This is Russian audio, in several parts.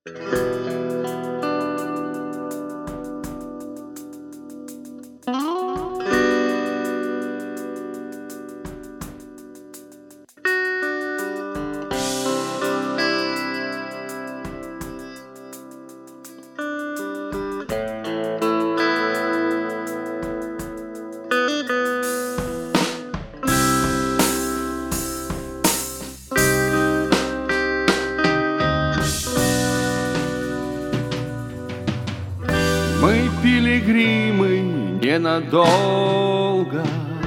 Мы пилигримы ненадолго,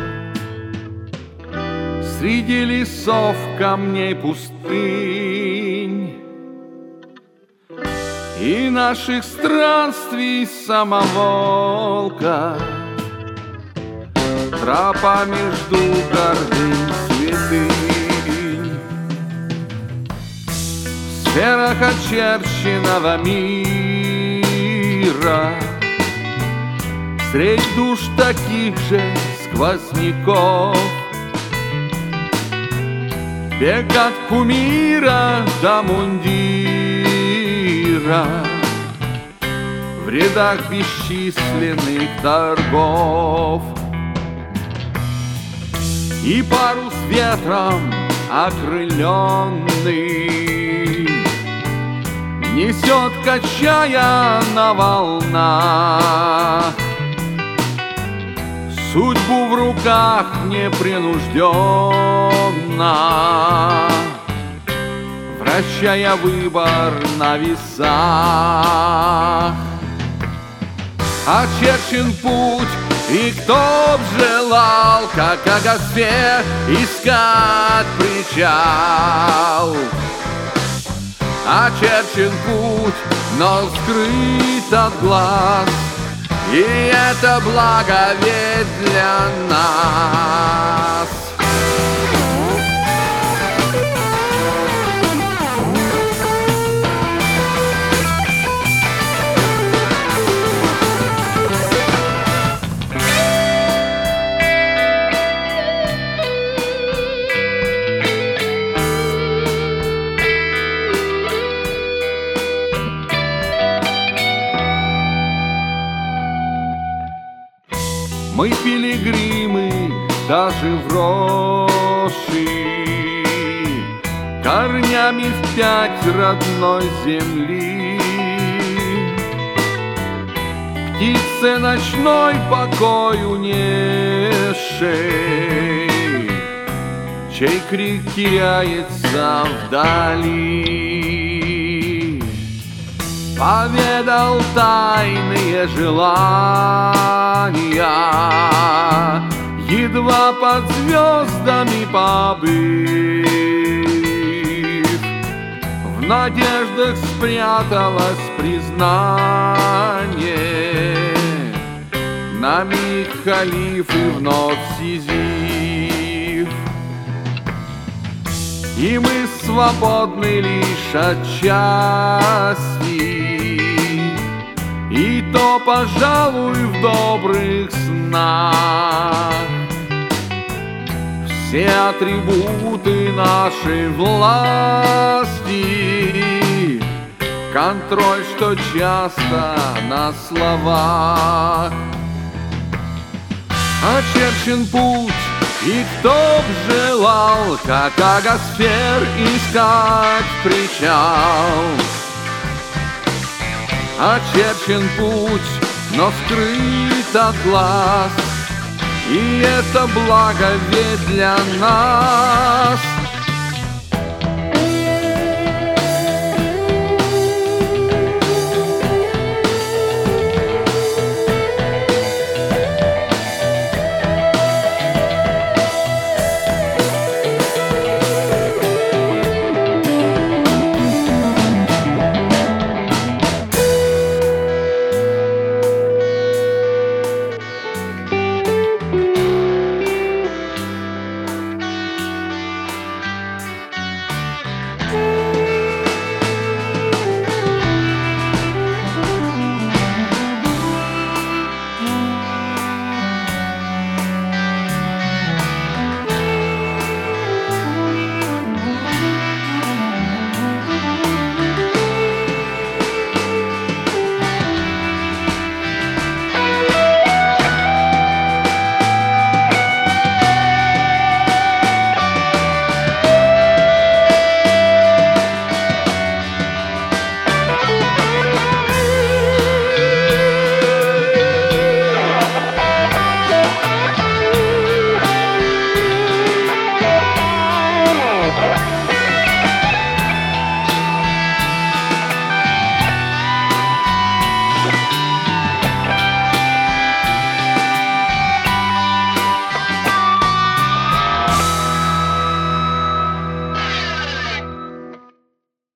среди лесов, камней, пустынь и наших странствий самоволка. Тропа между гордынь святынь, в сферах очерченного мира, средь душ таких же сквозняков, бег от кумира до мундира, в рядах бесчисленных торгов. И парус ветром окрыленный несет, качая на волнах, судьбу в руках непринужденно, вращая выбор на весах. Очерчен путь, и кто б желал, как Агасфер, искать причал. Очерчен путь, но скрыт от глаз, и это благо ведь для нас. Мы пилигримы, даже вросшие корнями впять родной земли. Птице ночной покой унесшей, чей крик теряется вдали, поведал тайные желания, едва под звездами побыв. В надеждах спряталось признание, на миг халиф и вновь Сизиф. И мы свободны лишь отчасти, и то, пожалуй, в добрых снах. Все атрибуты нашей власти, контроль, что часто на словах. Очерчен путь, и кто б желал, как Агасфер, искать причал. Очерчен путь, но скрыт от глаз, и это благо ведь для нас.